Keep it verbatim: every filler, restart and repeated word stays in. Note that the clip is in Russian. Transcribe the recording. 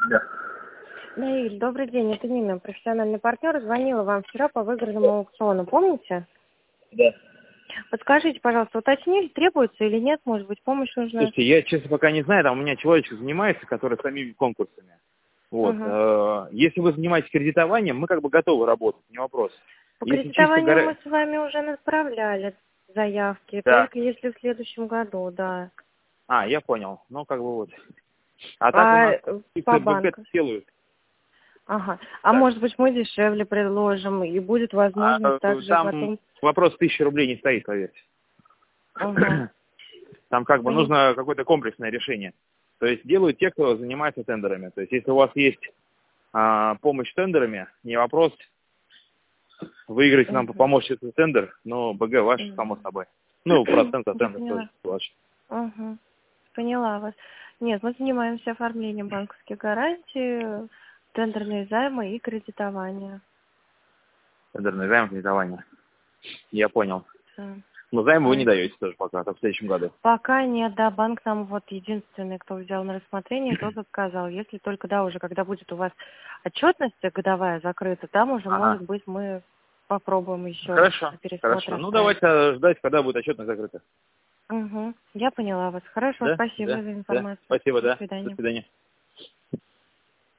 Да. Наиль, добрый день, это Нина, профессиональный партнер. Звонила вам вчера по выигранному аукциону, помните? Да. Подскажите, пожалуйста, уточнили, требуется или нет, может быть, помощь нужна? Слушайте, я, честно, пока не знаю, там у меня человечек занимается, который самими конкурсами. Вот. Угу. э, Если вы занимаетесь кредитованием, мы как бы готовы работать, не вопрос. По Если чисто кредитованию мы горе... с вами уже направляли заявки, Да. только если в следующем году, да. А, я понял. Ну, как бы вот. А так у А нас э, по чисто бэ пэ банку? делают. Ага. А Так. может быть, мы дешевле предложим, и будет А, возможность э, также там потом... вопрос тысячи рублей не стоит, поверьте. Ага. Там как бы Понятно. нужно какое-то комплексное решение. То есть делают те, кто занимается тендерами. То есть если у вас есть а, помощь с тендерами, не вопрос, выиграть нам, Угу. поможете этот тендер, но бэ гэ ваш, само Угу. собой. Ну, процент от Я тендера тоже поняла. ваш. Угу. Поняла вас. Нет, мы занимаемся оформлением банковских гарантий, тендерные займы и кредитование. Тендерный займ, кредитование. Я понял. Да. Но займы вы не Поэтому даете тоже пока, только в следующем году. пока нет, да, банк нам вот единственный, кто взял на рассмотрение, тот отказал. Если только, да, уже когда будет у вас отчетность годовая закрыта, там уже, Ага. может быть, мы попробуем еще раз Хорошо, пересмотр хорошо. Ну, оставить. давайте э, ждать, когда будет отчетность закрыта. Угу. Я поняла вас. Хорошо, Да? спасибо Да? за Да? информацию. Спасибо, До да. До свидания. свидания.